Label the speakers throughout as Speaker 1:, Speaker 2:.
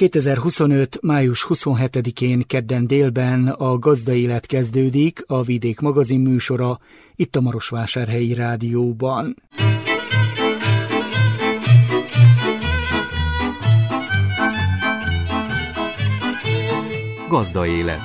Speaker 1: 2025. május 27-én kedden délben a Gazdaélet kezdődik, a Vidék magazin műsora, itt a Marosvásárhelyi Rádióban.
Speaker 2: Gazdaélet.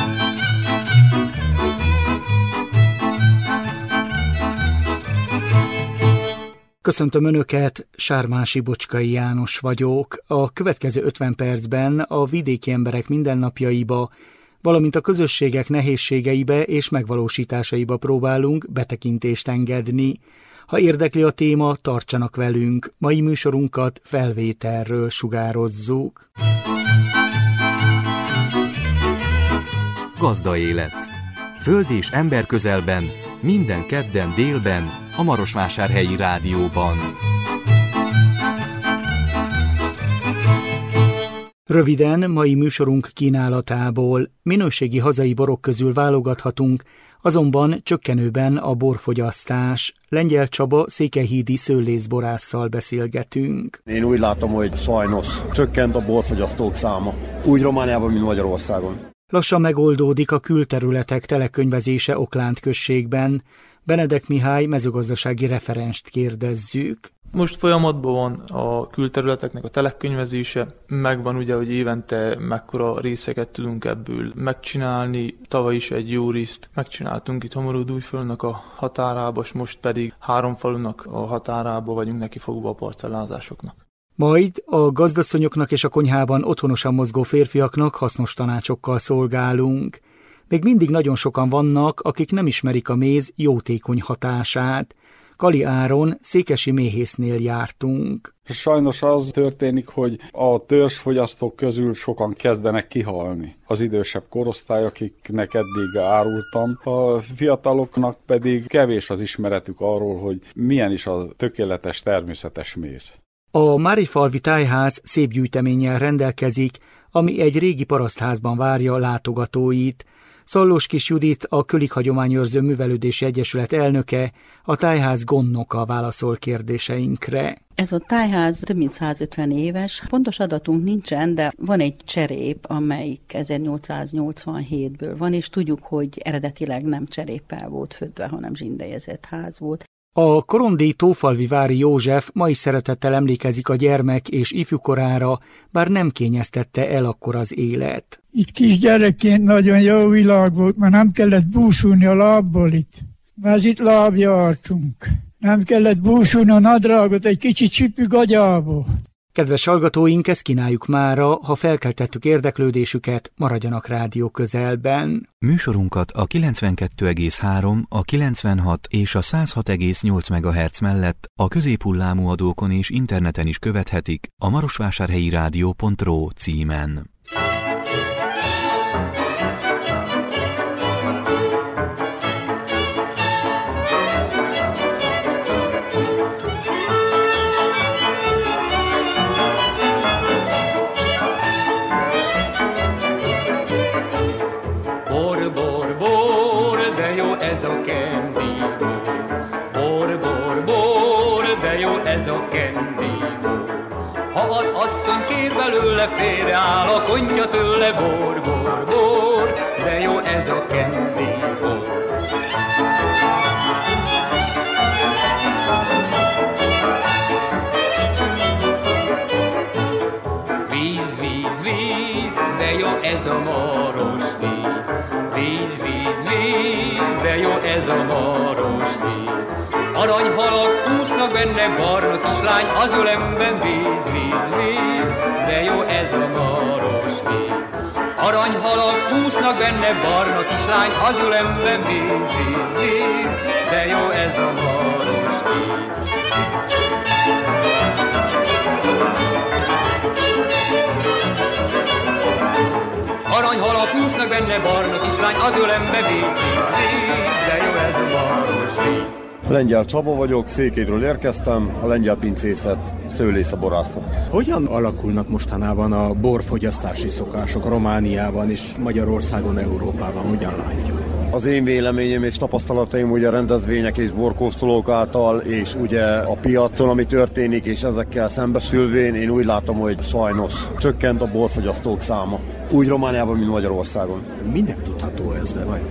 Speaker 1: Köszöntöm Önöket, Sármási Bocskai János vagyok. A következő 50 percben a vidéki emberek mindennapjaiba, valamint a közösségek nehézségeibe és megvalósításaiba próbálunk betekintést engedni. Ha érdekli a téma, tartsanak velünk. Mai műsorunkat felvételről sugározzuk.
Speaker 2: Gazdaélet. Föld és ember közelben, minden kedden délben, a Marosvásárhelyi Rádióban.
Speaker 1: Röviden mai műsorunk kínálatából minőségi hazai borok közül válogathatunk, azonban csökkenőben a borfogyasztás. Lengyel Csaba székelyhídi szőlészborásszal beszélgetünk.
Speaker 3: Én úgy látom, hogy sajnos csökkent a borfogyasztók száma. Úgy Romániában, mint Magyarországon.
Speaker 1: Lassan megoldódik a külterületek telekönyvezése Oklánd községben. Benedek Mihály mezőgazdasági referenst kérdezzük.
Speaker 4: Most folyamatban van a külterületeknek a telekönyvezése, megvan ugye, hogy évente mekkora részeket tudunk ebből megcsinálni. Tavaly is egy jó részt megcsináltunk itt Hamarudújföldnek a határába, és most pedig 3 falunak a határába vagyunk nekifogva a parcellázásoknak.
Speaker 1: Majd a gazdasszonyoknak és a konyhában otthonosan mozgó férfiaknak hasznos tanácsokkal szolgálunk. Még mindig nagyon sokan vannak, akik nem ismerik a méz jótékony hatását. Kali Áron székesi méhésznél jártunk.
Speaker 5: Sajnos az történik, hogy a törzsfogyasztók közül sokan kezdenek kihalni. Az idősebb korosztály, akiknek eddig árultam, a fiataloknak pedig kevés az ismeretük arról, hogy milyen is a tökéletes természetes méz.
Speaker 1: A Márifalvi tájház szép gyűjteménnyel rendelkezik, ami egy régi parasztházban várja látogatóit. Szallós Kis Judit, a Kölik Hagyományőrző Művelődési Egyesület elnöke, a tájház gondnoka válaszol kérdéseinkre.
Speaker 6: Ez a tájház több mint 150 éves. Pontos adatunk nincsen, de van egy cserép, amelyik 1887-ből van, és tudjuk, hogy eredetileg nem cseréppel volt födve, hanem zsindelyezett ház volt.
Speaker 1: A korondéi Tófalvi vári József ma is szeretettel emlékezik a gyermek és ifjúkorára, bár nem kényeztette el akkor az élet.
Speaker 7: Itt kisgyerekként nagyon jó világ volt, mert nem kellett búsulni a lábból itt. Mert itt lábjártunk. Nem kellett búsulni a nadrágot egy kicsit csipű gagyából.
Speaker 1: Kedves hallgatóink, ezt kínáljuk mára, ha felkeltettük érdeklődésüket, maradjanak rádió közelben.
Speaker 2: Műsorunkat a 92,3, a 96 és a 106,8 MHz mellett a középhullámú adókon és interneten is követhetik a marosvásárhelyirádió.ro címen.
Speaker 8: Ez a candy bor, bor, bor, de jó ez a candy bor. Ha az asszony kér belőle, félreáll a konyha tőle, bor, bor, bor, de jó ez a candy bor. Víz, víz, víz, de jó ez a maros víz. Víz, víz, víz, de jó ez a maros víz. Aranyhalak úsznak benne, barna kislány az ölemben. Víz, víz, víz, de jó ez a maros víz. Aranyhalak úsznak benne, barna kislány az ölemben. Víz, víz, víz, de jó ez a maros víz. Aranyhalak úsznak benne, barna kislány az ölembe. Víz, víz, víz, de jó ez a maros víz.
Speaker 3: Lengyel Csaba vagyok, Székélyről érkeztem, a lengyel pincészet, szőlészaborászok.
Speaker 9: Hogyan alakulnak mostanában a borfogyasztási szokások Romániában és Magyarországon, Európában? Hogyan látjuk?
Speaker 3: Az én véleményem és tapasztalataim ugye rendezvények és borkóstolók által, és ugye a piacon, ami történik, és ezekkel szembesülvén, én úgy látom, hogy sajnos csökkent a borfogyasztók száma. Úgy Romániában, mint Magyarországon.
Speaker 9: Minden tudható ez be, vagy?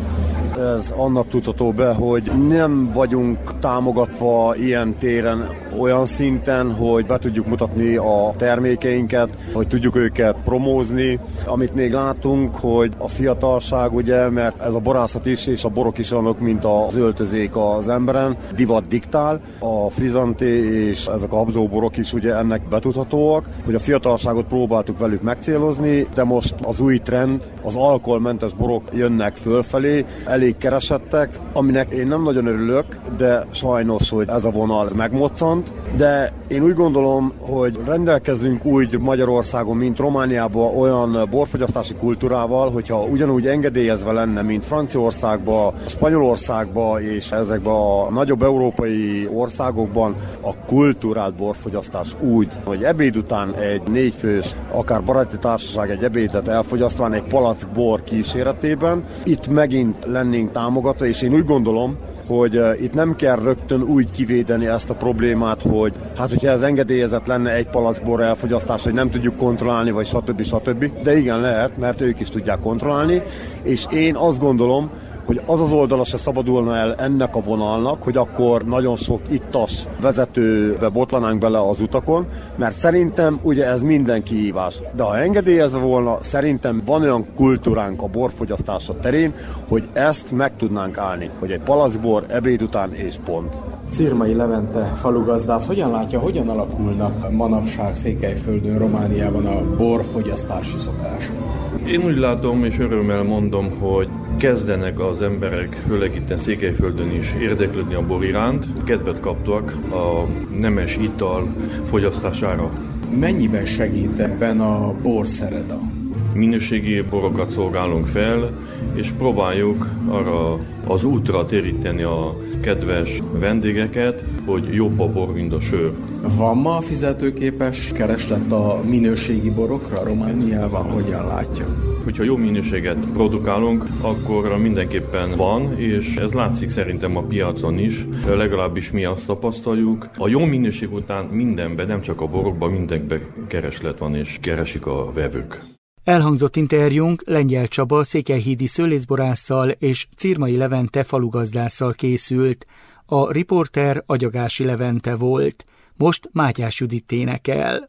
Speaker 3: Ez annak tudható be, hogy nem vagyunk támogatva ilyen téren olyan szinten, hogy be tudjuk mutatni a termékeinket, hogy tudjuk őket promózni. Amit még látunk, hogy a fiatalság, ugye, mert ez a borászat is, és a borok is olyanok, mint az öltözék az emberen, divat diktál. A frizanté és ezek a habzóborok is ugye ennek betudhatóak, hogy a fiatalságot próbáltuk velük megcélozni, de most az új trend, az alkoholmentes borok jönnek fölfelé, elég keresettek, aminek én nem nagyon örülök, de sajnos, hogy ez a vonal megmoccant. De én úgy gondolom, hogy rendelkezünk úgy Magyarországon, mint Romániában olyan borfogyasztási kultúrával, hogyha ugyanúgy engedélyezve lenne, mint Franciaországban, Spanyolországban és ezekben a nagyobb európai országokban a kulturált borfogyasztás úgy, hogy ebéd után egy 4 fős, akár baráti társaság egy ebédet elfogyasztván egy palack bor kíséretében, itt megint lennénk támogatva, és én úgy gondolom, hogy itt nem kell rögtön úgy kivédeni ezt a problémát, hogy hát hogyha ez engedélyezett lenne egy palackbor elfogyasztás, hogy nem tudjuk kontrollálni, vagy stb. De igen, lehet, mert ők is tudják kontrollálni, és én azt gondolom, hogy az az oldala se szabadulna el ennek a vonalnak, hogy akkor nagyon sok ittas vezetőbe botlanánk bele az utakon, mert szerintem ugye ez minden kihívás. De ha engedélyezve volna, szerintem van olyan kultúránk a borfogyasztása terén, hogy ezt meg tudnánk állni, hogy egy palackbor ebéd után és pont.
Speaker 9: Cirmai Levente falugazdász, hogyan látja, hogyan alakulnak manapság Székelyföldön, Romániában a borfogyasztási szokások?
Speaker 10: Én úgy látom és örömmel mondom, hogy kezdenek az emberek, főleg itt Székelyföldön is érdeklődni a bor iránt. Kedvet kaptak a nemes ital fogyasztására.
Speaker 9: Mennyiben segít ebben a borszereda?
Speaker 10: Minőségi borokat szolgálunk fel, és próbáljuk arra az útra téríteni a kedves vendégeket, hogy jobb a bor, mint a sör.
Speaker 9: Van ma fizetőképes kereslet a minőségi borokra Romániában? Hogyan látja?
Speaker 10: Hogyha jó minőséget produkálunk, akkor mindenképpen van, és ez látszik szerintem a piacon is, legalábbis mi azt tapasztaljuk. A jó minőség után mindenben, nem csak a borokban, mindenben kereslet van, és keresik a vevők.
Speaker 1: Elhangzott interjúnk Lengyel Csaba székelyhídi szőlészborásszal és Cirmai Levente falugazdásszal készült. A riporter Agyagási Levente volt. Most Mátyás Judit énekel.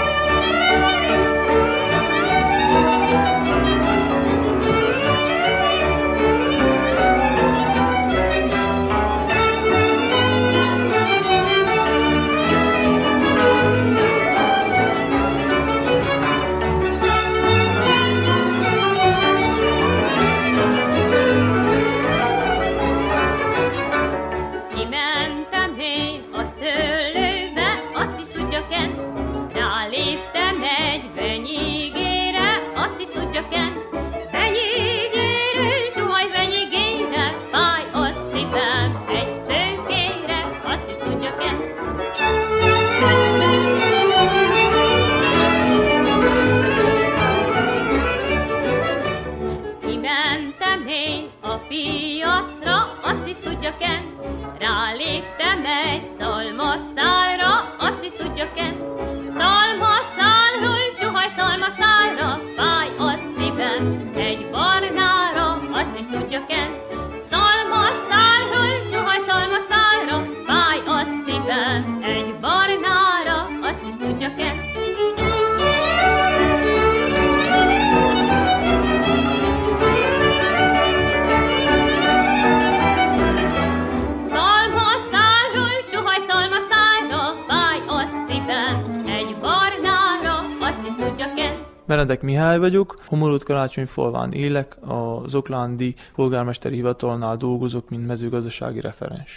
Speaker 4: Benedek Mihály vagyok, Homorút Karácsonyfalván élek, az Oklandi polgármesteri hivatalnál dolgozok, mint mezőgazdasági referens.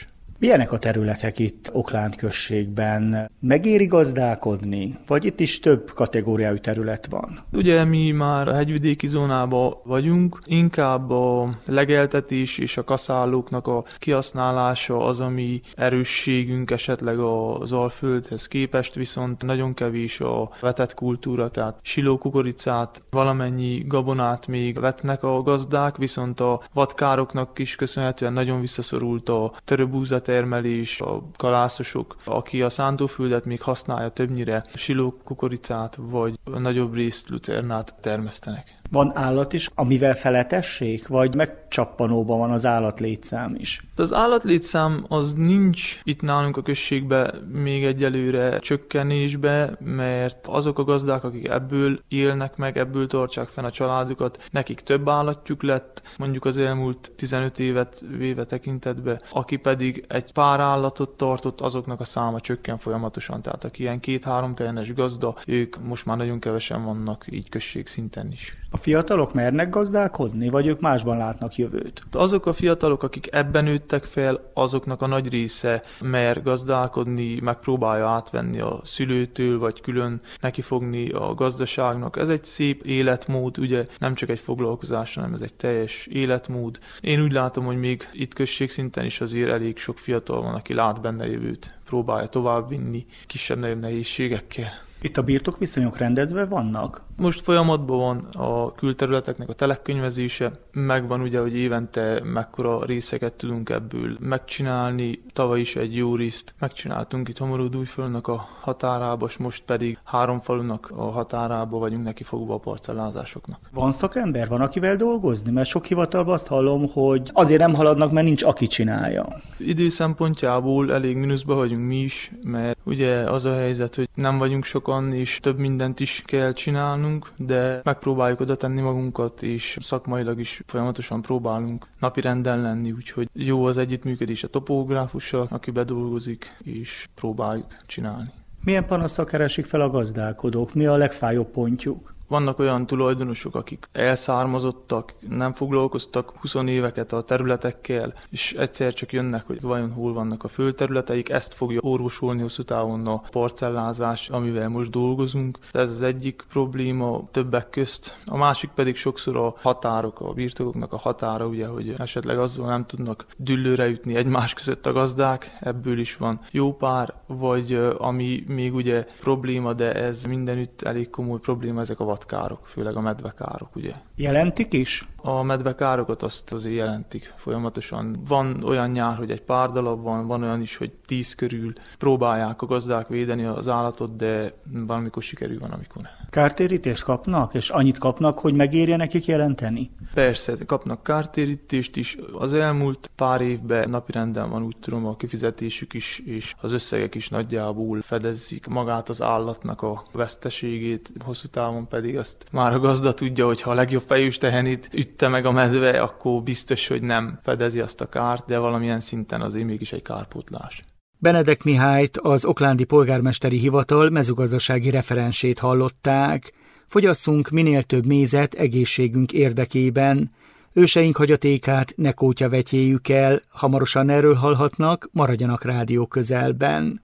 Speaker 1: Milyenek a területek itt Oklánd községben? Megéri gazdálkodni? Vagy itt is több kategóriájú terület van?
Speaker 4: Ugye mi már a hegyvidéki zónában vagyunk, inkább a legeltetés és a kaszálóknak a kihasználása az, ami erősségünk esetleg az Alföldhez képest, viszont nagyon kevés a vetett kultúra, tehát silókukoricát, valamennyi gabonát még vetnek a gazdák, viszont a vadkároknak is köszönhetően nagyon visszaszorult a töröbúzatermelés, a kalászosok, aki a szántóföldet még használja, többnyire silókukoricát vagy nagyobb részt lucernát termesztenek.
Speaker 1: Van állat is, amivel feletessék, vagy megcsappanóban van az állatlétszám is?
Speaker 4: Az állatlétszám az nincs itt nálunk a községben még egyelőre csökkenésbe, mert azok a gazdák, akik ebből élnek meg, ebből tartsák fenn a családukat, nekik több állatjuk lett, mondjuk az elmúlt 15 évet véve tekintetbe, aki pedig egy pár állatot tartott, azoknak a száma csökken folyamatosan. Tehát aki ilyen 2-3 tejenes gazda, ők most már nagyon kevesen vannak így községszinten is.
Speaker 1: A fiatalok mernek gazdálkodni, vagy ők másban látnak jövőt?
Speaker 4: Azok a fiatalok, akik ebben nőttek fel, azoknak a nagy része mer gazdálkodni, megpróbálja átvenni a szülőtől, vagy külön nekifogni a gazdaságnak. Ez egy szép életmód, ugye nem csak egy foglalkozás, hanem ez egy teljes életmód. Én úgy látom, hogy még itt községszinten is azért elég sok fiatal van, aki lát benne jövőt, próbálja továbbvinni kisebb-nagyobb nehézségekkel.
Speaker 1: Itt a birtokviszonyok rendezve vannak?
Speaker 4: Most folyamatban van a külterületeknek a telekkönyvezése, megvan ugye, hogy évente mekkora részeket tudunk ebből megcsinálni. Tavaly is egy jó részt megcsináltunk itt Homorúdújföldnek a határába, és most pedig 3 falunak a határába vagyunk nekifogva a parcellázásoknak.
Speaker 1: Van szakember? Van akivel dolgozni? Mert sok hivatalban azt hallom, hogy azért nem haladnak, mert nincs aki csinálja.
Speaker 4: Idő szempontjából elég mínuszba vagyunk mi is, mert ugye az a helyzet, hogy nem vagyunk sokan, és több mindent is kell csinálnunk, de megpróbáljuk oda tenni magunkat, és szakmailag is folyamatosan próbálunk napirenden lenni, úgyhogy jó az együttműködés a topográfussal, aki bedolgozik, és próbáljuk csinálni.
Speaker 1: Milyen panaszsal keresik fel a gazdálkodók? Mi a legfájóbb pontjuk?
Speaker 4: Vannak olyan tulajdonosok, akik elszármazottak, nem foglalkoztak 20 éveket a területekkel, és egyszer csak jönnek, hogy vajon hol vannak a földterületeik, ezt fogja orvosolni hosszú távon a parcellázás, amivel most dolgozunk. Ez az egyik probléma többek közt. A másik pedig sokszor a határok, a birtokoknak a határa, ugye, hogy esetleg azzal nem tudnak düllőre ütni egymás között a gazdák, ebből is van jó pár, vagy ami még ugye probléma, de ez mindenütt elég komoly probléma, ezek a vadkárok, főleg a medvekárok, ugye.
Speaker 1: Jelentik is?
Speaker 4: A medvekárokat azt azért jelentik folyamatosan. Van olyan nyár, hogy egy pár darab van olyan is, hogy 10 körül próbálják a gazdák védeni az állatot, de valamikor sikerül, van, amikor nem.
Speaker 1: Kártérítést kapnak, és annyit kapnak, hogy megérje nekik jelenteni?
Speaker 4: Persze, kapnak kártérítést is. Az elmúlt pár évben napirenden van, úgy tudom, a kifizetésük is, és az összegek is nagyjából fedezik magát az állatnak a veszteségét, hosszú távon pedig azt már a gazda tudja, hogy ha a legjobb fejős tehenét ütte meg a medve, akkor biztos, hogy nem fedezi azt a kárt, de valamilyen szinten azért mégis egy kárpótlás.
Speaker 1: Benedek Mihályt, az oklándi polgármesteri hivatal mezőgazdasági referensét hallották. Fogyasszunk minél több mézet egészségünk érdekében. Őseink hagyatékát ne kótyavetjéjük el, hamarosan erről hallhatnak, maradjanak rádió közelben.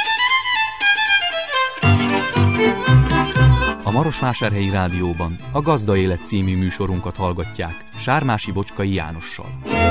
Speaker 2: A Marosvásárhelyi Rádióban a Gazda Élet című műsorunkat hallgatják Sármási Bocskai Jánossal.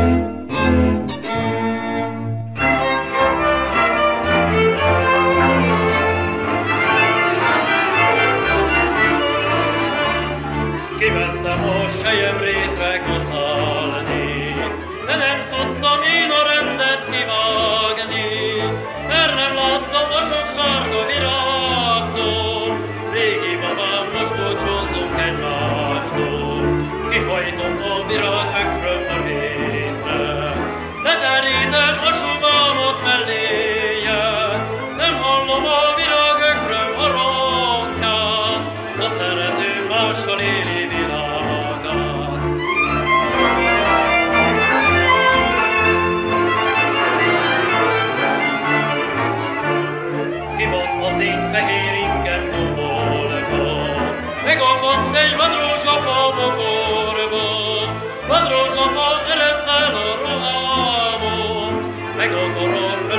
Speaker 11: Kimentem a selyemrétre kaszálni, de nem tudtam én a rendet kivágni, mert nem láttam a sok sárga virágtól. Régi babám, most búcsúzzunk egymástól, kihajtom a virág ökröm a rétre, leterítem a subámot melléje, nem hallom a virág ökröm a rontját, a szerető mással éli világát. Ki van az én fehér ingem gombolva, megakadt egy vadrózsafa bokorba, vadrózsafa eresztel a rohámot, meg akarom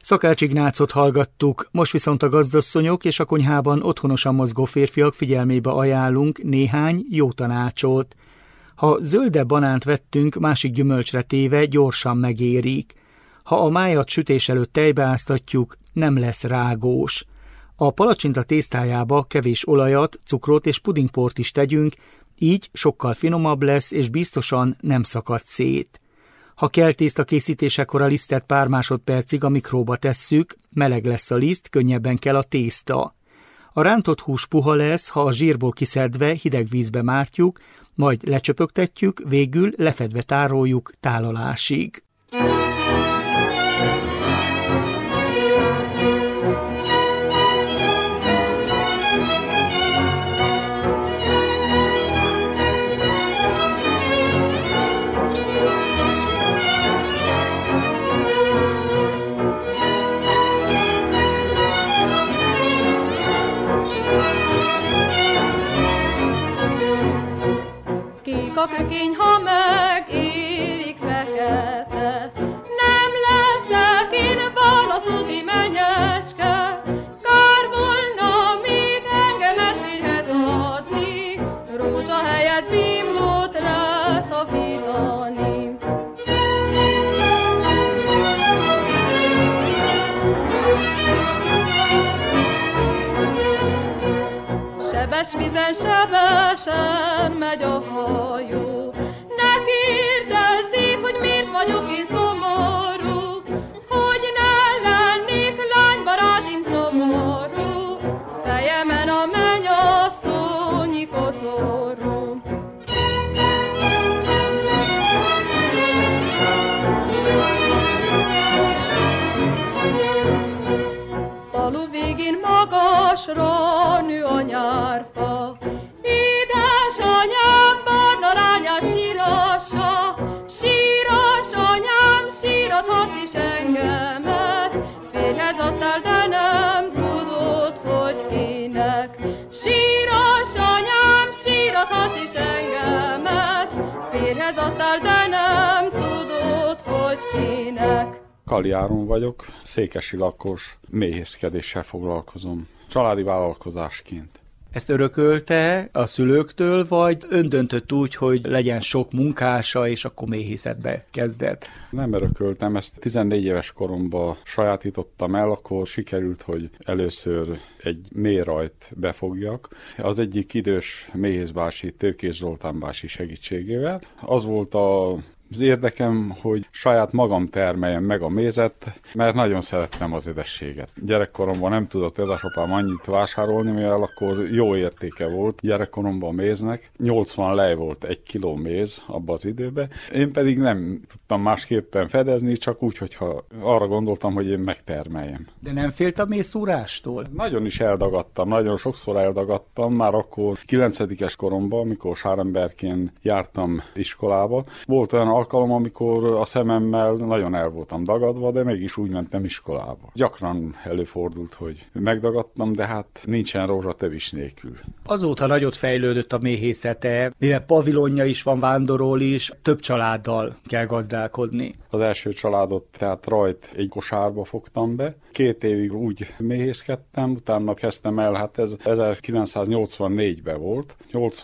Speaker 1: Szakács Ignácot hallgattuk, most viszont a gazdasszonyok és a konyhában otthonosan mozgó férfiak figyelmébe ajánlunk néhány jó tanácsot. Ha zöldebb banánt vettünk, másik gyümölcsre téve gyorsan megérik. Ha a májat sütés előtt tejbe áztatjuk, nem lesz rágós. A palacsinta tésztájába kevés olajat, cukrot és pudingport is tegyünk, így sokkal finomabb lesz és biztosan nem szakad szét. Ha kell tészta készítésekor a lisztet pár másodpercig a mikróba tesszük, meleg lesz a liszt, könnyebben kell a tészta. A rántott hús puha lesz, ha a zsírból kiszedve hideg vízbe mártjuk, majd lecsöpögtetjük, végül lefedve tároljuk tálalásig.
Speaker 12: A kökény, ha megérik fekete, nem leszek én válaszúti mennyecske. Kár volna még engemet férhez adni, rózsa helyett bimbót leszakítani. Sebes vízen sebesen megy a hajó. Ne kérdezzék, hogy miért vagyok én szomorú, hogy ne lennék lánybarátim szomorú, fejemen a mennyasszonyi koszorú. Falu végén magasra nő a nyárfa, édesanyám barna lányát sírassa, síras anyám, sírathatsz is engemet, férjhez adtál, de nem tudod, hogy kinek. Síras anyám, sírathatsz is engemet, férjhez adtál, de nem tudod, hogy kinek.
Speaker 5: Kali Áron vagyok, székesi lakos, méhészkedéssel foglalkozom, családi vállalkozásként.
Speaker 1: Ezt örökölte a szülőktől, vagy ön döntött úgy, hogy legyen sok munkása, és akkor méhészetbe kezdett?
Speaker 5: Nem örököltem, ezt 14 éves koromban sajátítottam el, akkor sikerült, hogy először egy méhrajt befogjak. Az egyik idős méhészbácsi, Tőkés Zoltán bácsi segítségével. Az volt az érdekem, hogy saját magam termeljem meg a mézet, mert nagyon szerettem az édességet. Gyerekkoromban nem tudott édesapám annyit vásárolni, mivel akkor jó értéke volt gyerekkoromban a méznek. 80 lej volt 1 kiló méz abban az időben. Én pedig nem tudtam másképpen fedezni, csak úgy, hogyha arra gondoltam, hogy én megtermeljem.
Speaker 1: De nem félt a mészúrástól?
Speaker 5: Nagyon is eldagadtam, nagyon sokszor eldagadtam, már akkor 9-es koromban, amikor sáremberként jártam iskolába. Volt olyan alkalom, amikor a szememmel nagyon el voltam dagadva, de mégis úgy mentem iskolába. Gyakran előfordult, hogy megdagadtam, de hát nincsen rózsa tövis nélkül.
Speaker 1: Azóta nagyot fejlődött a méhészete, mivel pavilonja is van, vándorol is, több családdal kell gazdálkodni.
Speaker 5: Az első családot, tehát rajt egy kosárba fogtam be. 2 évig úgy méhészkedtem, utána kezdtem el, hát ez 1984-ben volt.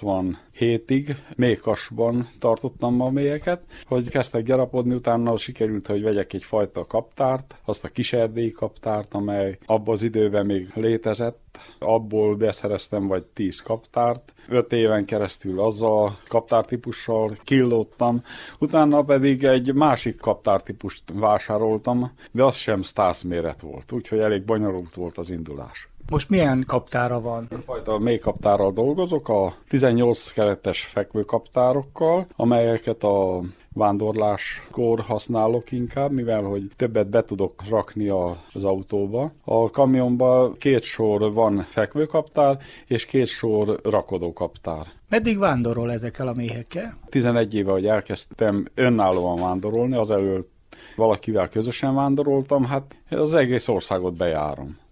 Speaker 5: 87-ig méhkasban tartottam a méheket, hogy kezdtek gyarapodni, utána sikerült, hogy vegyek egy fajta kaptárt, azt a kiserdélyi kaptárt, amely abban az időben még létezett, abból beszereztem vagy 10 kaptárt, 5 éven keresztül azzal a kaptártípussal killódtam, utána pedig egy másik kaptártípust vásároltam, de az sem Stász méret volt, úgyhogy elég bonyolult volt az indulás.
Speaker 1: Most milyen kaptára van?
Speaker 5: Fajta méhkaptárral dolgozok, a 18 keretes fekvőkaptárokkal, amelyeket a vándorláskor használok inkább, mivel hogy többet be tudok rakni az autóba. A kamionban 2 sor van fekvőkaptár, és 2 sor rakodókaptár.
Speaker 1: Meddig vándorol ezekkel a méhekkel?
Speaker 5: 11 éve, hogy elkezdtem önállóan vándorolni, azelőtt valakivel közösen vándoroltam, hát az egész országot bejárom.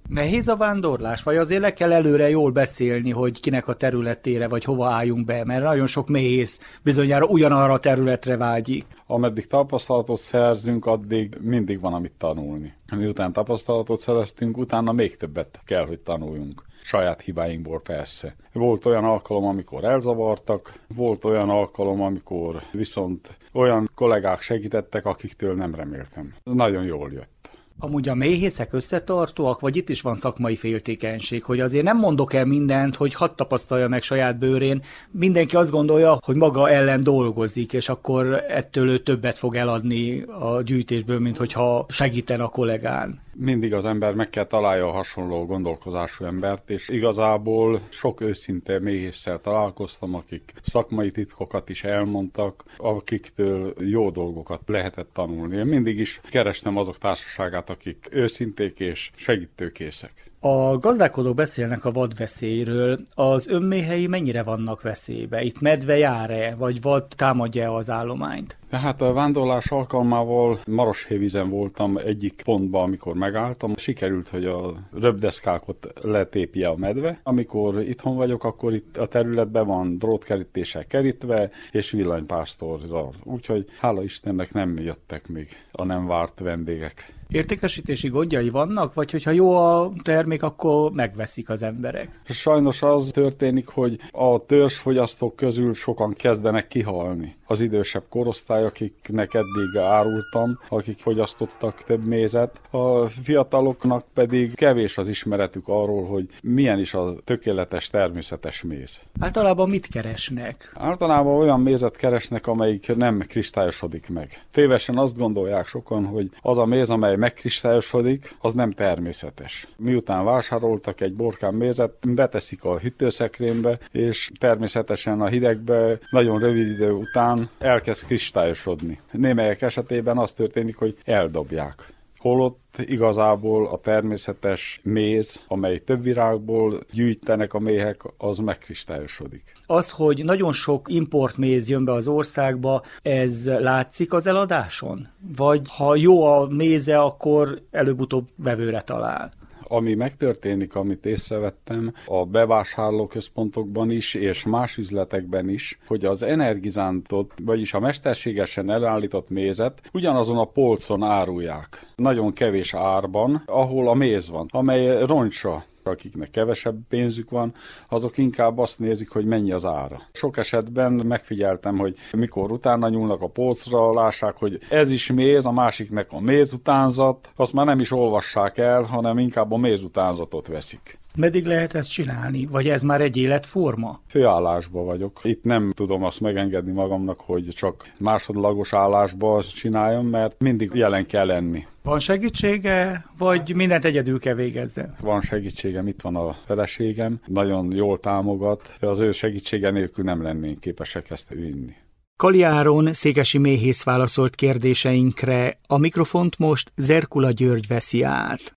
Speaker 1: Nehéz a vándorlás, vagy azért le kell előre jól beszélni, hogy kinek a területére, vagy hova álljunk be, mert nagyon sok méhész bizonyára ugyanarra a területre vágyik.
Speaker 5: Ameddig tapasztalatot szerzünk, addig mindig van amit tanulni. Miután tapasztalatot szereztünk, utána még többet kell, hogy tanuljunk. Saját hibáinkból persze. Volt olyan alkalom, amikor elzavartak, volt olyan alkalom, amikor viszont olyan kollégák segítettek, akiktől nem reméltem. Nagyon jól jött.
Speaker 1: Amúgy a méhészek összetartóak, vagy itt is van szakmai féltékenység, hogy azért nem mondok el mindent, hogy hadd tapasztalja meg saját bőrén. Mindenki azt gondolja, hogy maga ellen dolgozik, és akkor ettől ő többet fog eladni a gyűjtésből, mint hogyha segíten a kollégán.
Speaker 5: Mindig az ember meg kell találja a hasonló gondolkozású embert, és igazából sok őszinte méhésszel találkoztam, akik szakmai titkokat is elmondtak, akiktől jó dolgokat lehetett tanulni. Én mindig is kerestem azok társaságát, akik őszinték és segítőkészek.
Speaker 1: A gazdálkodók beszélnek a vadveszélyről. Az önméhei mennyire vannak veszélybe? Itt medve jár-e, vagy vad támadja az állományt?
Speaker 5: Tehát a vándorlás alkalmával Maroshévízen voltam egyik pontban, amikor megálltam. Sikerült, hogy a röpdeszkákat letépje a medve. Amikor itthon vagyok, akkor itt a területben van drótkerítéssel kerítve, és villanypásztorral. Úgyhogy hála Istennek nem jöttek még a nem várt vendégek.
Speaker 1: Értékesítési gondjai vannak, vagy hogyha jó a termék, akkor megveszik az emberek?
Speaker 5: Sajnos az történik, hogy a törzsfogyasztók közül sokan kezdenek kihalni. Az idősebb korosztály, akiknek eddig árultam, akik fogyasztottak több mézet, a fiataloknak pedig kevés az ismeretük arról, hogy milyen is a tökéletes természetes méz.
Speaker 1: Általában mit keresnek?
Speaker 5: Általában olyan mézet keresnek, amelyik nem kristályosodik meg. Tévesen azt gondolják sokan, hogy az a méz, amely megkristályosodik, az nem természetes. Miután vásároltak egy borkán mézet, beteszik a hűtőszekrénybe, és természetesen a hidegbe nagyon rövid idő után elkezd kristályosodni. Némelyek esetében az történik, hogy eldobják. Holott igazából a természetes méz, amely több virágból gyűjtenek a méhek, az megkristályosodik.
Speaker 1: Az, hogy nagyon sok importméz jön be az országba, ez látszik az eladáson? Vagy ha jó a méze, akkor előbb-utóbb vevőre talál?
Speaker 5: Ami megtörténik, amit észrevettem a bevásárlóközpontokban is, és más üzletekben is, hogy az energizántot, vagyis a mesterségesen elállított mézet ugyanazon a polcon árulják. Nagyon kevés árban, ahol a méz van, amely roncsra. Akiknek kevesebb pénzük van, azok inkább azt nézik, hogy mennyi az ára. Sok esetben megfigyeltem, hogy mikor utána nyúlnak a polcra, lássák, hogy ez is méz, a másiknek a mézutánzat, azt már nem is olvassák el, hanem inkább a mézutánzatot veszik.
Speaker 1: Meddig lehet ezt csinálni? Vagy ez már egy életforma?
Speaker 5: Főállásban vagyok. Itt nem tudom azt megengedni magamnak, hogy csak másodlagos állásban csináljam, mert mindig jelen kell lenni.
Speaker 1: Van segítsége, vagy mindent egyedül kell végezzen?
Speaker 5: Van segítségem, itt van a feleségem, nagyon jól támogat, az ő segítsége nélkül nem lennénk képesek ezt vinni.
Speaker 1: Kali Áron székesi méhész válaszolt kérdéseinkre, a mikrofont most Zerkula György veszi át.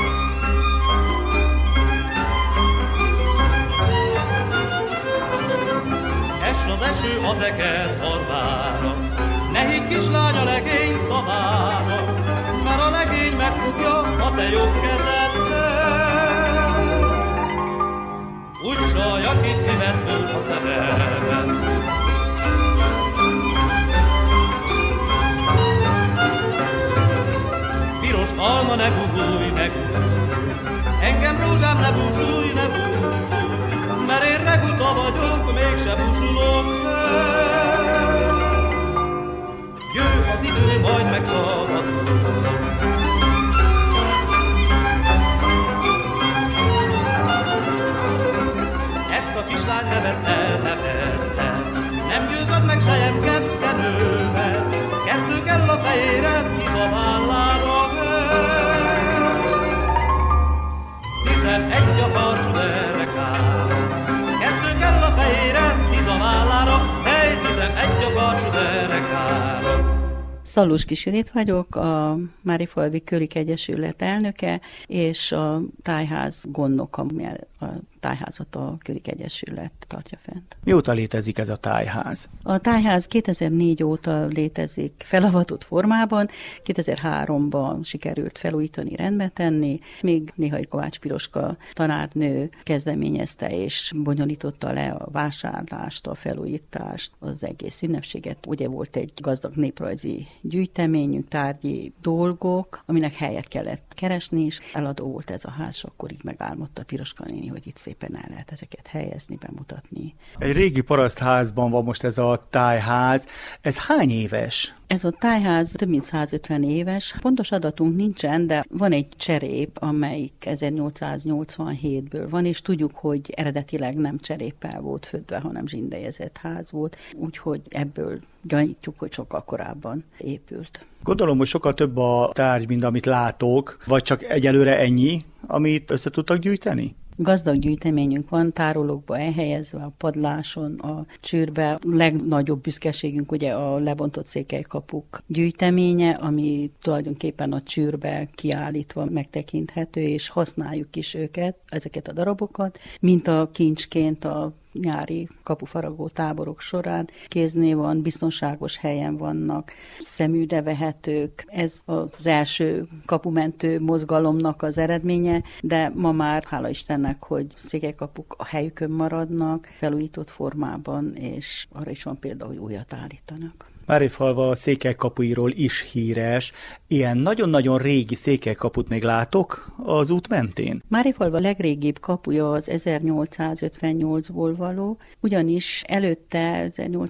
Speaker 11: Az eső az eke szarvára, ne higgy kislány a legény szavára, mert a legény megfogja a te jobb kezedbe. Úgy csalja ki szívedből a szerelmet. Piros alma, ne gugulj, ne gugulj, engem rózsám, ne búsulj, ne búsulj, mert én reguta vagyok, mégse búsulok el. Jön az idő, majd megszabadul. Ezt a kislány nevet el, nem győzöd meg sejem keszkenővel. Kettő kell a fejére, 10 a vállára. 11 a karcsú derekán, 2 kell a fejére, 10 a vállára.
Speaker 6: Szallós Kis Judit vagyok, a Márifalvi Körik Egyesület elnöke, és a tájház gondnoka, a tájházat a Körik Egyesület tartja fent.
Speaker 1: Mióta létezik ez a tájház?
Speaker 6: A tájház 2004 óta létezik felavatott formában, 2003-ban sikerült felújítani, rendbe tenni, még Néhai Kovács Piroska tanárnő kezdeményezte és bonyolította le a vásárlást, a felújítást, az egész ünnepséget. Ugye volt egy gazdag néprajzi gyűjteményünk, tárgyi dolgok, aminek helyet kellett keresni, és eladó volt ez a ház, akkor így megálmodta Piroska néni, hogy itt szépen el lehet ezeket helyezni, bemutatni.
Speaker 1: Egy régi parasztházban van most ez a tájház. Ez hány éves?
Speaker 6: Ez a tájház több mint 150 éves. Pontos adatunk nincsen, de van egy cserép, amelyik 1887-ből van, és tudjuk, hogy eredetileg nem cseréppel volt födve, hanem zsindelyezett ház volt, úgyhogy ebből gyanítjuk, hogy sokkal korábban épült.
Speaker 1: Gondolom, hogy sokkal több a tárgy, mint amit látok, vagy csak egyelőre ennyi, amit össze tudtak gyűjteni?
Speaker 6: Gazdag gyűjteményünk van, tárolókba elhelyezve, a padláson, a csőrbe. A legnagyobb büszkeségünk ugye a lebontott székelykapuk gyűjteménye, ami tulajdonképpen a csőrbe kiállítva megtekinthető, és használjuk is őket, ezeket a darabokat, mint a kincsként a nyári kapufaragó táborok során. Kéznél van, biztonságos helyen vannak, szeműre vehetők. Ez az első kapumentő mozgalomnak az eredménye, de ma már, hála Istennek, hogy székelykapuk a helyükön maradnak, felújított formában, és arra is van példa, hogy újat állítanak.
Speaker 1: Márifalva a székelykapuiról is híres. Ilyen nagyon-nagyon régi székelykaput még látok az út mentén?
Speaker 6: Márifalva legrégibb kapuja az 1858-ból való, ugyanis előtte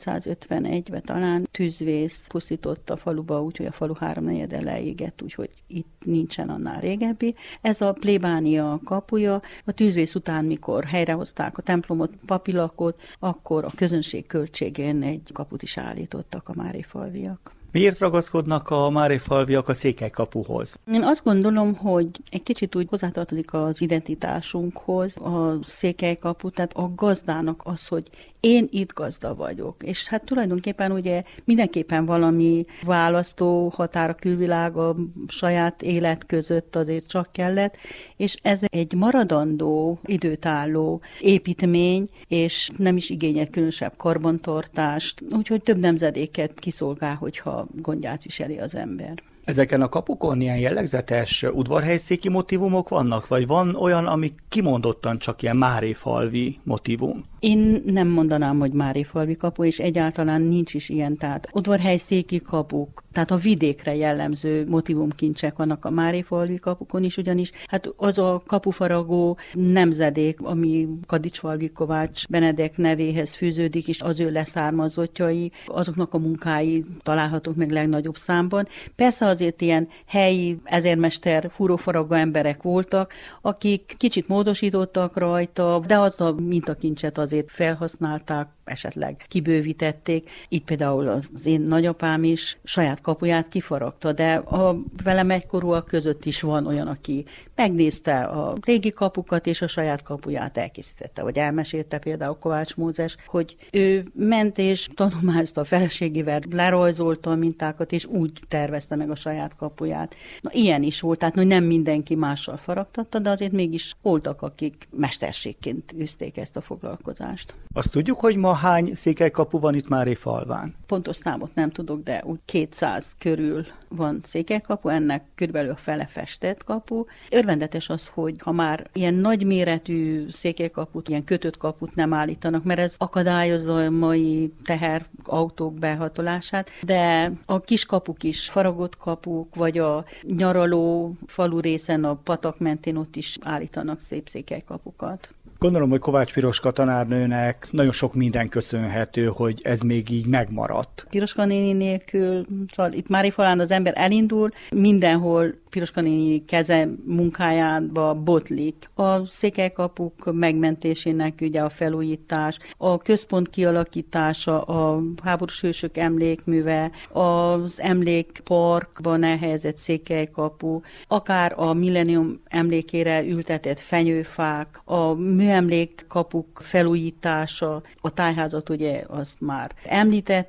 Speaker 6: 1851-ben talán tűzvész pusztított a faluba, úgyhogy a falu 3/4 leégett, úgyhogy itt nincsen annál régebbi. Ez a plébánia kapuja. A tűzvész után, mikor helyrehozták a templomot, papilakot, akkor a közönség költségén egy kaput is állítottak a márifalviak.
Speaker 1: Miért ragaszkodnak a márifalviak a székelykapuhoz?
Speaker 6: Én azt gondolom, hogy egy kicsit úgy hozzátartozik az identitásunkhoz a székelykapu, tehát a gazdának az, hogy én itt gazda vagyok. És hát tulajdonképpen ugye mindenképpen valami választó határ a külvilág a saját élet között azért csak kellett, és ez egy maradandó, időtálló építmény, és nem is igényel különösebb karbantartást, úgyhogy több nemzedéket kiszolgál, hogyha gondját viseli az ember.
Speaker 1: Ezeken a kapukon ilyen jellegzetes udvarhelyszéki motívumok vannak, vagy van olyan, ami kimondottan csak ilyen márifalvi motívum?
Speaker 6: Én nem mondanám, hogy márifalvi kapu, és egyáltalán nincs is ilyen, tehát udvarhelyszéki kapuk, tehát a vidékre jellemző motívumkincsek vannak a márifalvi kapukon is, ugyanis hát az a kapufaragó nemzedék, ami Kadicsfalvi Kovács Benedek nevéhez fűződik, és az ő leszármazottjai, azoknak a munkái találhatók meg legnagyobb számban. Persze azért ilyen helyi ezermester, fúrófaragó emberek voltak, akik kicsit módosítottak rajta, de az a mintakincset azért felhasználták, esetleg kibővítették. Itt például az én nagyapám is saját kapuját kifaragta, de a velem egykorúak között is van olyan, aki megnézte a régi kapukat, és a saját kapuját elkészítette, vagy elmesélte például Kovács Mózes, hogy ő ment és tanulmányozta a feleségével, lerajzolta a mintákat, és úgy tervezte meg a saját kapuját. Na, ilyen is volt, tehát hogy nem mindenki mással faragtatta, de azért mégis voltak, akik mesterségként űzték ezt a foglalkozást.
Speaker 1: Azt tudjuk, hogy ma hány székelykapu van itt Márifalván?
Speaker 6: Pontos számot nem tudok, de úgy 200 körül van székelykapu, ennek körülbelül a fele festett kapu. Örvendetes az, hogy ha már ilyen nagyméretű székelykaput, ilyen kötött kaput nem állítanak, mert ez akadályozza a mai teherautók behatolását, de a kis kapuk is faragott kapuk, vagy a nyaraló falu részen a patak mentén ott is állítanak szép székelykapukat.
Speaker 1: Gondolom, hogy Kovács Piroska tanárnőnek nagyon sok minden köszönhető, hogy ez még így megmaradt.
Speaker 6: Piroska néni nélkül, szóval itt Márifalván az ember elindul, mindenhol Piroska néni keze munkájába botlik. A székelykapuk megmentésének ugye a felújítás, a központ kialakítása, a háborús hősök emlékműve, az emlékparkban elhelyezett székelykapu, akár a millennium emlékére ültetett fenyőfák, a műemlékkapuk felújítása, a tájházat ugye azt már említettük,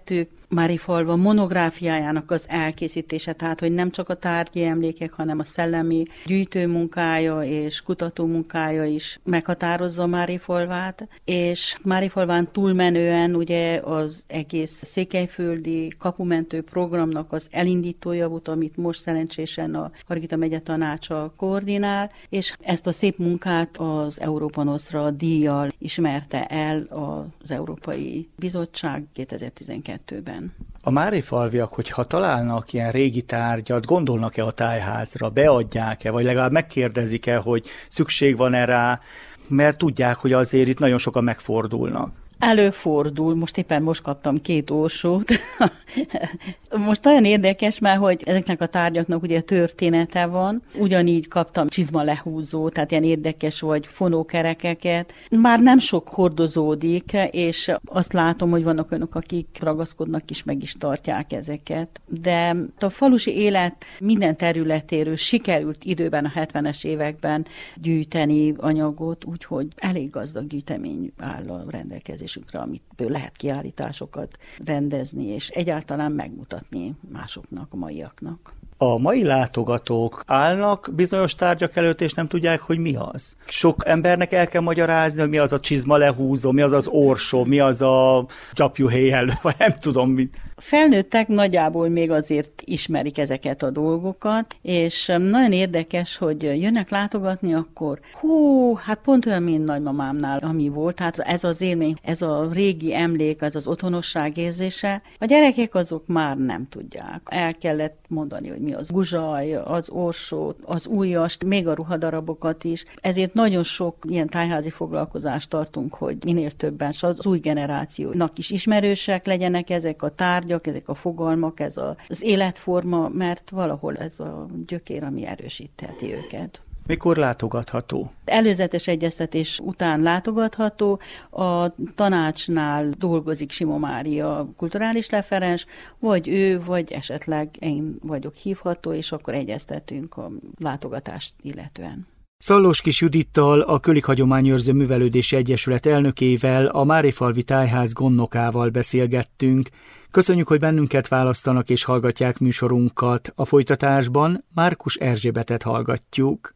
Speaker 6: Márifalva monográfiájának az elkészítése, tehát hogy nem csak a tárgyi emlékek, hanem a szellemi gyűjtőmunkája és kutatómunkája is meghatározza Márifalvát, és Márifalván túlmenően ugye az egész székelyföldi kapumentő programnak az elindítója volt, amit most szerencsésen a Hargita megye tanácsa koordinál, és ezt a szép munkát az Európa Nostra díjjal ismerte el az Európai Bizottság 2012-ben.
Speaker 1: A márifalviak, hogyha találnak ilyen régi tárgyat, gondolnak-e a tájházra, beadják-e, vagy legalább megkérdezik-e, hogy szükség van-e rá, mert tudják, hogy azért itt nagyon sokan megfordulnak.
Speaker 6: Előfordul, most kaptam 2 orsót. Most nagyon érdekes már, hogy ezeknek a tárgyaknak ugye története van. Ugyanígy kaptam csizmalehúzó, tehát ilyen érdekes vagy fonókerekeket. Már nem sok hordozódik, és azt látom, hogy vannak önök, akik ragaszkodnak is, meg is tartják ezeket. De a falusi élet minden területéről sikerült időben a 70-es években gyűjteni anyagot, úgyhogy elég gazdag gyűjtemény áll a rendelkezésre, amitől lehet kiállításokat rendezni, és egyáltalán megmutatni másoknak, a maiaknak.
Speaker 1: A mai látogatók állnak bizonyos tárgyak előtt, és nem tudják, hogy mi az. Sok embernek el kell magyarázni, hogy mi az a csizmalehúzó, mi az az orsó, mi az a gyapjúhéjjelő, vagy nem tudom mit.
Speaker 6: Felnőttek nagyjából még azért ismerik ezeket a dolgokat, és nagyon érdekes, hogy jönnek látogatni, akkor hát pont olyan, mint nagymamámnál, ami volt, tehát ez az élmény, ez a régi emlék, ez az otthonosság érzése, a gyerekek azok már nem tudják. El kellett mondani, hogy mi az guzsaj, az orsó, az ujjast, még a ruhadarabokat is. Ezért nagyon sok ilyen tájházi foglalkozást tartunk, hogy minél többen az új generációnak is ismerősek legyenek ezek a tárgyak, ezek a fogalmak, ez az életforma, mert valahol ez a gyökér, ami erősítheti őket.
Speaker 1: Mikor látogatható?
Speaker 6: Előzetes egyeztetés után látogatható. A tanácsnál dolgozik Simó Mária kulturális referens, vagy ő, vagy esetleg én vagyok hívható, és akkor egyeztetünk a látogatást illetően.
Speaker 1: Szallós-Kis Judittal, a Kölik Hagyományőrző Művelődési Egyesület elnökével, a Márifalvi Tájház gondnokával beszélgettünk. Köszönjük, hogy bennünket választanak és hallgatják műsorunkat. A folytatásban Márkus Erzsébetet hallgatjuk.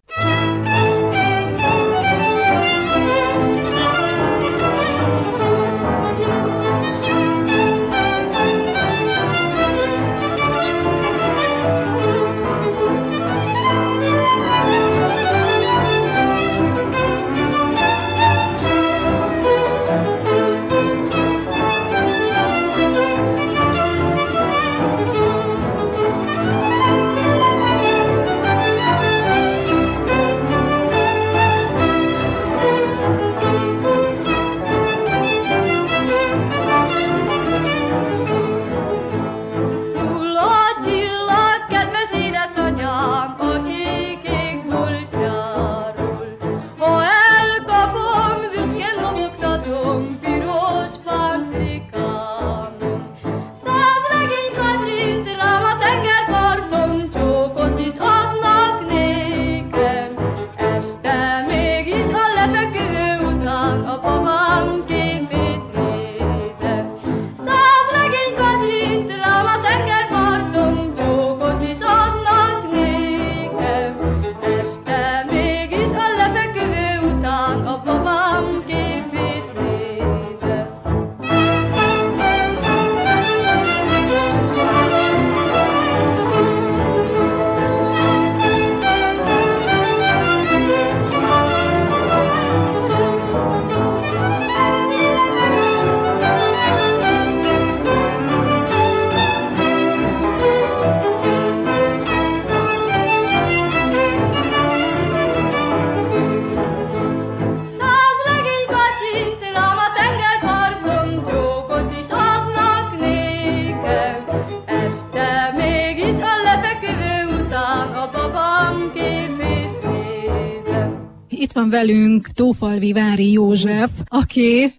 Speaker 13: Itt van velünk Tófalvi Vári József, aki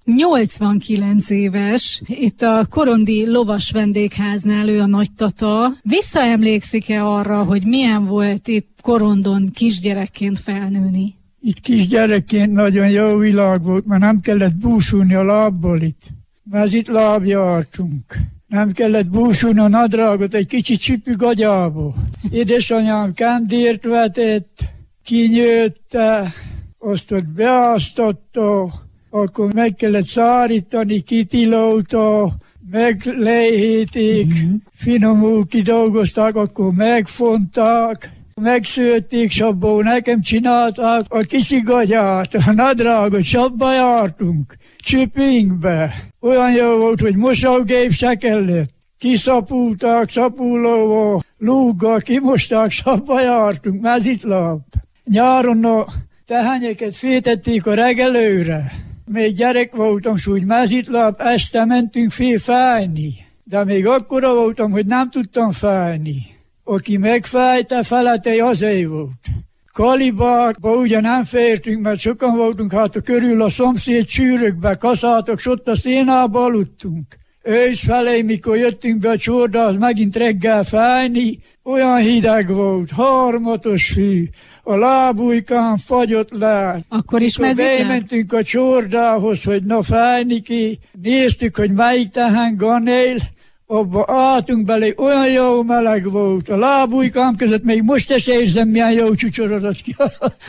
Speaker 13: 89 éves, itt a Korondi Lovas Vendégháznál, ő a nagytata. Visszaemlékszik-e arra, hogy milyen volt itt Korondon kisgyerekként felnőni?
Speaker 7: Itt kisgyerekként nagyon jó világ volt, mert nem kellett búsulni a lábból itt. Mert itt lábjártunk. Nem kellett búsulni a nadrágot egy kicsit csipű gagyába. Édesanyám kandírt vetett, kinyőtte, azt ott beáztatta, akkor meg kellett szárítani, kitilolta, meglejhéték, finomul kidolgozták, akkor megfonták, megszőtték, s abból nekem csinálták a kicsi gagyát, a nadrágot, s abba jártunk, csüpinkbe. Olyan jó volt, hogy mosógép se kellett. Kiszapulták, szapulóval, lúggal, kimosták, s abba jártunk, mezitláb. Nyáron a tehányeket fétették a regelőre. Még gyerek voltam, s úgy mezitláb, este mentünk fájni. De még akkora voltam, hogy nem tudtam fájni. Aki megfájta, feletei azért volt. Kalibákba ugye nem fértünk, mert sokan voltunk, hát körül a szomszéd csűrökbe, kaszátok, s ott a szénába aludtunk. Ősz felé, mikor jöttünk be a csordához megint reggel fájni, olyan hideg volt, harmatos hű, a lábujkán fagyott le.
Speaker 13: Akkor is mezitláb?
Speaker 7: Bementünk a csordához, hogy na fájni ki, néztük, hogy melyik tehán él, abba álltunk belé, olyan jó meleg volt, a lábujkám között még most is érzem, milyen jó csücsorodat ki.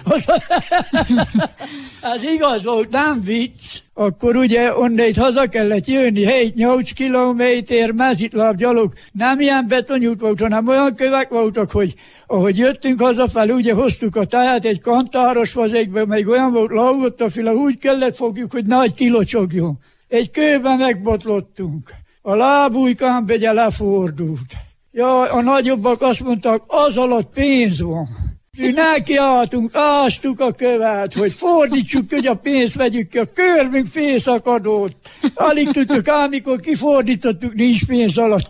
Speaker 7: Ez igaz volt, nem vicc. Akkor ugye onnét haza kellett jönni, 7-8 kilométer mezitláb gyalog. Nem ilyen betonyút volt, hanem olyan kövek voltak, hogy ahogy jöttünk hazafelé, ugye hoztuk a tejet egy kantáros vazékbe, még olyan volt, laugott a fila, úgy kellett fogjuk, hogy nagy kilocsogjon. Egy kőben megbotlottunk. A lábujkám begye lefordult. Jaj, a nagyobbak azt mondták, az alatt pénz van. Mi nekiálltunk, ástuk a követ, hogy fordítsuk, hogy a pénzt vegyük ki, a körmünk félszakadott. Alig tudtuk, amikor kifordítottuk, nincs pénz alatt.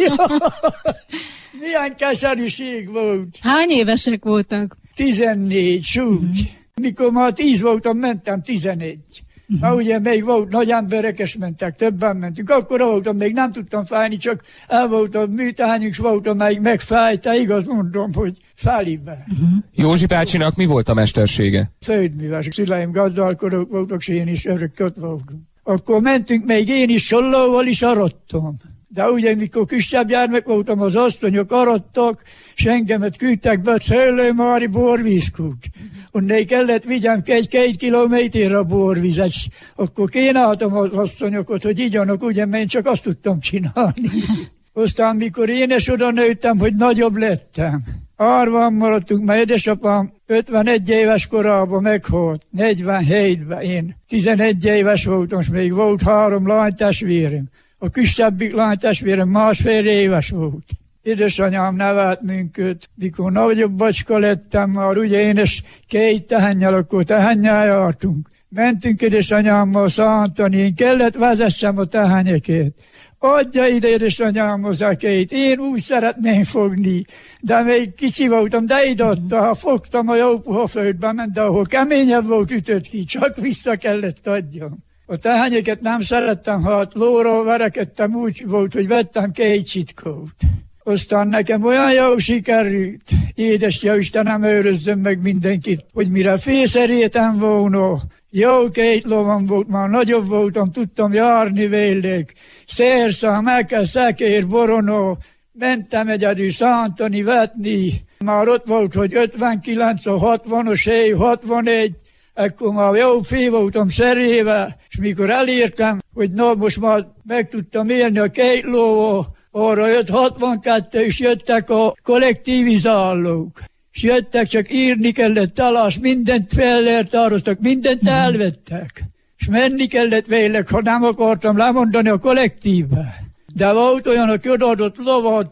Speaker 7: Milyen keserűség volt.
Speaker 13: Hány évesek voltak?
Speaker 7: 14, súgy. Mikor már 10 voltam, mentem 11. Na ugye még volt nagy emberek, és mentek, többen mentünk. Akkor voltam, még nem tudtam fájni, csak el volt a műtányunk, s volt, amelyik megfájta, igaz mondom, hogy fálibe.
Speaker 14: Józsi bácsinak mi volt a mestersége?
Speaker 7: Földműves. Szüleim gazdálkodók voltak, és én is örök ott voltunk. Akkor mentünk, még én is sollóval is arattam. De ugye, mikor kisebb gyermek voltam, az asszonyok arattak, és engemet küldtek be a Szőlőmári borvízkút. Onnan kellett vigyem 1-2 kilométerre a borvizet, akkor kínáltam az asszonyokat, hogy igyanak, ugye, mert én csak azt tudtam csinálni. Aztán, mikor én is oda nőttem, hogy nagyobb lettem. Árván maradtunk, mert édesapám 51 éves korában meghalt, 47-ben. Én 11 éves voltam, és még volt 3 lánytestvérem. A kisebbik lánytestvérem 1,5 éves volt. Édesanyám nevelt minket, mikor nagyobb bacska lettem már, ugye én is 2 tehennyel, akkor tehennyel jártunk. Mentünk édesanyámmal szántani, én kellett vezessem a tehenyeket. Adja ide édesanyám az ekét, én úgy szeretném fogni, de még kicsi voltam, de ide adta, ha fogtam a jó puha földbe ment, de ahol keményebb volt, ütött ki, csak vissza kellett adjam. A tehenyeket nem szerettem, ha lóról verekedtem, úgy volt, hogy vettem 2 csitkót. Aztán nekem olyan jó sikerült, édes jó Istenem, őrözzön meg mindenkit, hogy mire félszerétem volna, jó 2 lovam volt, már nagyobb voltam, tudtam járni vélek, szerszám, szekér, boronó, mentem egyedül szántani, vetni, már ott volt, hogy 59, a 60-os év, 61, ekkor már jó fél voltam szeréve, és mikor elértem, hogy na most már meg tudtam élni a 2 lóval, arra jött 62, és jöttek a kollektivizálók. És jöttek, csak írni kellett talás, mindent fellertároztak, mindent elvettek. És menni kellett vélek, ha nem akartam lemondani a kollektívbe. De volt olyan, aki odaadott lovat,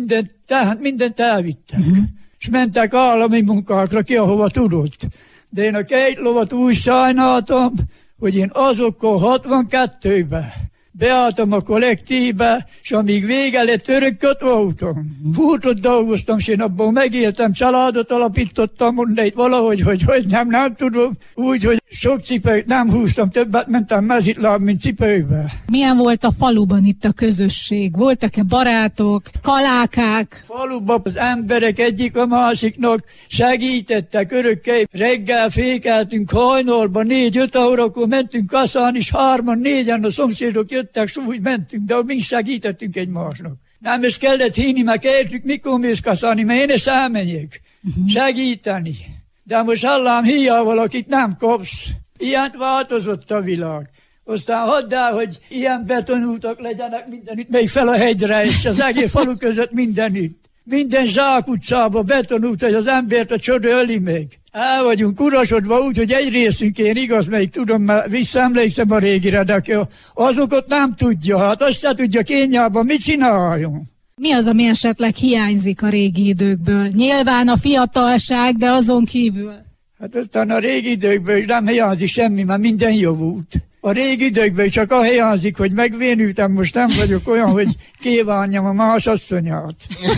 Speaker 7: mindent elvittek. És mentek állami munkákra ki, ahova tudott. De én a 2 lovat úgy sajnáltam, hogy én azokkal 62-be beálltam a kollektívbe, és amíg vége lett, örököt voltam. Furtot dolgoztam, és én abból megéltem, családot alapítottam, mondani valahogy, hogy nem tudom. Úgy, hogy Sok cipőt nem húztam, többet mentem mezitláb, mint cipőbe.
Speaker 13: Milyen volt a faluban itt a közösség? Voltak-e barátok, kalákák?
Speaker 7: Faluban az emberek egyik a másiknak segítettek örökké. Reggel fékeltünk hajnalban 4-5 órakor mentünk kaszán, és 3-4-en a szomszédok jöttek, s úgy mentünk, de mi segítettünk egymásnak. Nem is kellett hinni, meg értük, mikor mész kaszálni, mert én is elmenjek segíteni. De most hallám, hiával, akit nem kapsz. Ilyent változott a világ. Aztán hadd el, hogy ilyen betonútak legyenek mindenütt, még fel a hegyre, és az egész falu között mindenütt. Minden zsákutcába betonút, hogy az embert a csoda öli még. El vagyunk urasodva úgy, hogy egy részünkén igaz, melyik tudom, mert visszaemlékszem a régire, de azokat nem tudja, hát azt se tudja kényában, mit csináljon.
Speaker 13: Mi az, ami esetleg hiányzik a régi időkből? Nyilván a fiatalság, de azon kívül.
Speaker 7: Hát aztán a régi időkből nem hiányzik semmi, mert minden jó volt. A régi időkből csak a hiányzik, hogy megvénültem, most nem vagyok olyan, hogy kívánjam a más asszonyát.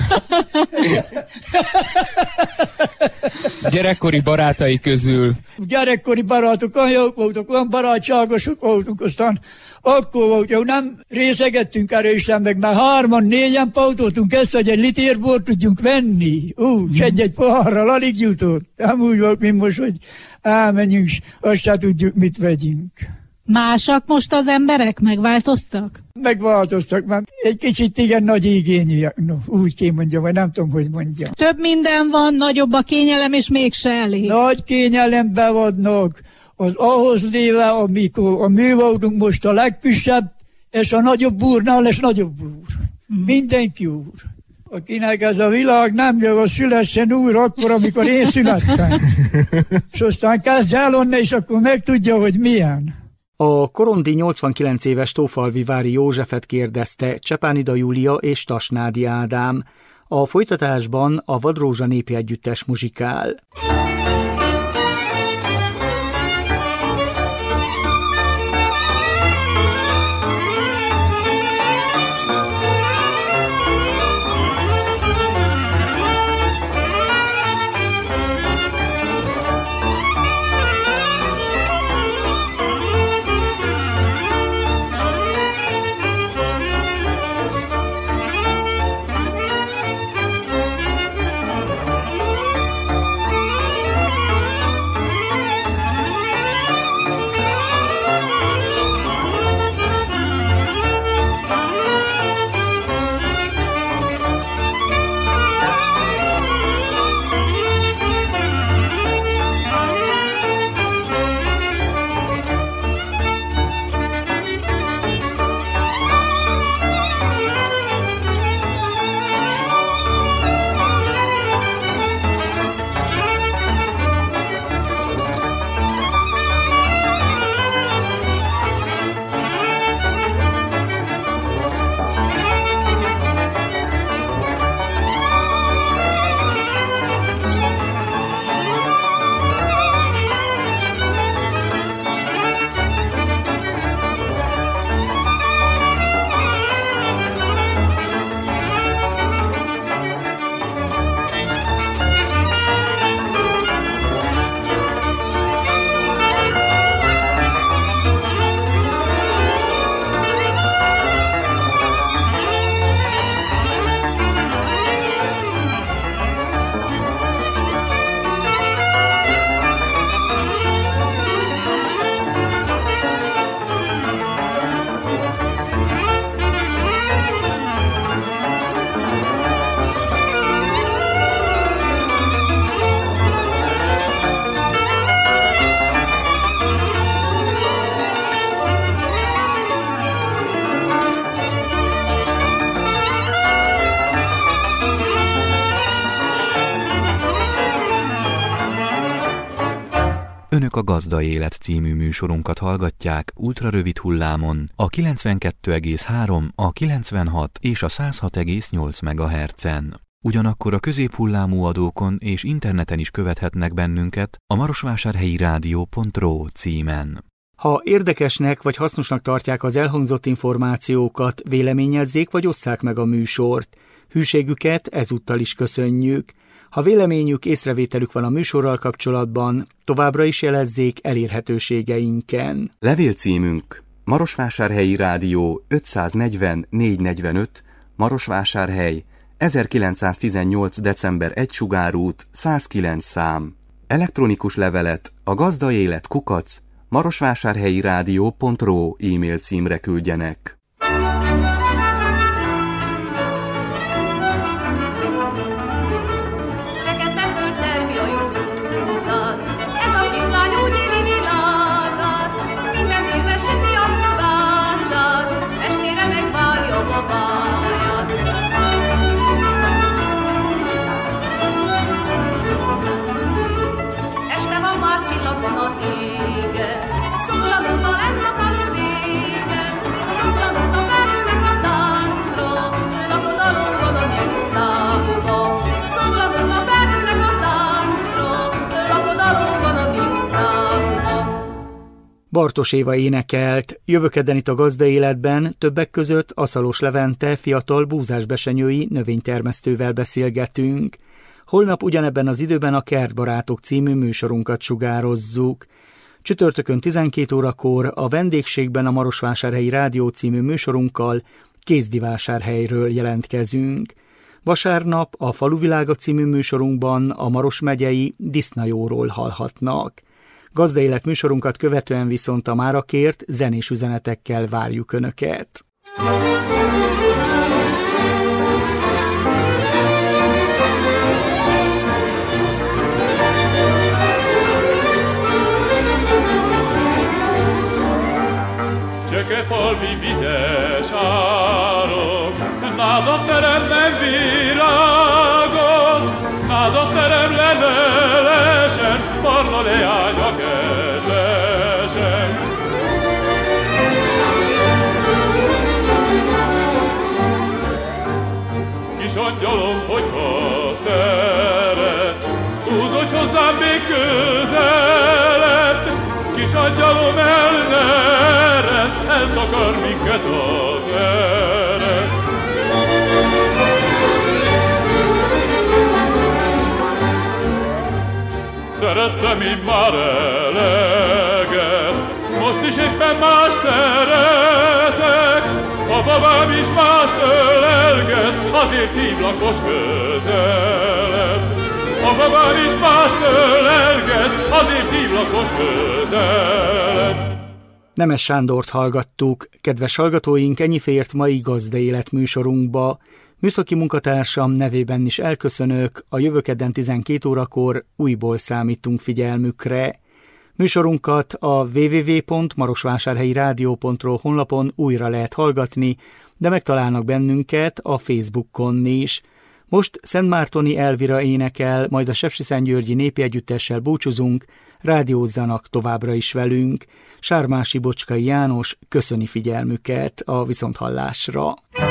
Speaker 14: Gyerekkori barátai közül.
Speaker 7: Gyerekkori barátok olyan jók voltak, olyan barátságosok voltunk, aztán akkor volt, hogy nem részegettünk erősen meg, mert 3-4-en pautoltunk ezt, hogy egy litérbort tudjunk venni. És egy pohárral alig jutott. Nem úgy volt, mint most, hogy elmenjünk, és azt se tudjuk, mit vegyünk.
Speaker 13: Másak most az emberek? Megváltoztak?
Speaker 7: Megváltoztak, mert egy kicsit igen nagy igényűek, úgy kell mondjam, vagy nem tudom, hogy mondjam.
Speaker 13: Több minden van, nagyobb a kényelem, és mégse elég.
Speaker 7: Nagy kényelemben vannak, az ahhoz léve, amikor a mi voltunk most a legkisebb, és a nagyobb búrnál lesz nagyobb búr. Mindenki úr. Akinek ez a világ nem jön, az szülessen újra akkor, amikor én születtem. És aztán kezd el onnan, és akkor megtudja, hogy milyen.
Speaker 1: A korondi 89 éves Tófalvivári Józsefet kérdezte Csepánida Júlia és Tasnádi Ádám. A folytatásban a Vadrózsa népi együttes muzsikál.
Speaker 2: Önök a Gazda Élet című műsorunkat hallgatják ultrarövid hullámon a 92,3, a 96 és a 106,8 MHz-en. Ugyanakkor a középhullámú adókon és interneten is követhetnek bennünket a marosvásárhelyi rádió.ro címen.
Speaker 1: Ha érdekesnek vagy hasznosnak tartják az elhangzott információkat, véleményezzék vagy osszák meg a műsort. Hűségüket ezúttal is köszönjük. Ha véleményük, észrevételük van a műsorral kapcsolatban, továbbra is jelezzék elérhetőségeinken.
Speaker 2: Levélcímünk: Marosvásárhelyi Rádió 540 445, Marosvásárhely, 1918. december 1 Sugárút, 109 szám. Elektronikus levelet a gazdaélet@marosvásárhelyirádió.ro e-mail címre küldjenek.
Speaker 1: Bartos Éva énekelt. Jövökedden itt a Gazdaéletben többek között Aszalos Levente fiatal búzásbesenyői növénytermesztővel beszélgetünk. Holnap ugyanebben az időben a Kertbarátok című műsorunkat sugározzuk. Csütörtökön 12 órakor a vendégségben a Marosvásárhelyi Rádió című műsorunkkal Kézdivásárhelyről jelentkezünk. Vasárnap a Faluvilága című műsorunkban a Maros megyei Disznajóról hallhatnak. Gazdaélet műsorunkat követően viszont a mára kért zenés üzenetekkel várjuk Önöket.
Speaker 15: Csekefalvi vizes árok, náda teremben virágot, náda terem levelesen, barna leánya kedvesen. Kis angyalom, hogyha szeretsz, húzodj hozzám még közelebb, kis angyalom, el ne eresz, eltakar minket az eresz. Szerettem én már eleget, most is éppen más szeretek, a babám is mást ölelget, azért hívlak most közelebb. A babám is mást ölelget, azért hívlak most közelebb.
Speaker 1: Nemes Sándort hallgattuk. Kedves hallgatóink, ennyi fért mai Gazdaélet műsorunkba. Műszaki munkatársam nevében is elköszönök, a jövőkedden 12 órakor újból számítunk figyelmükre. Műsorunkat a www.marosvásárhelyirádió.ro honlapon újra lehet hallgatni, de megtalálnak bennünket a Facebookon is. Most Szentmártoni Elvira énekel, majd a Sepsiszentgyörgyi Népi Együttessel búcsúzunk, rádiózzanak továbbra is velünk. Sármási Bocskai János köszöni figyelmüket, a viszonthallásra.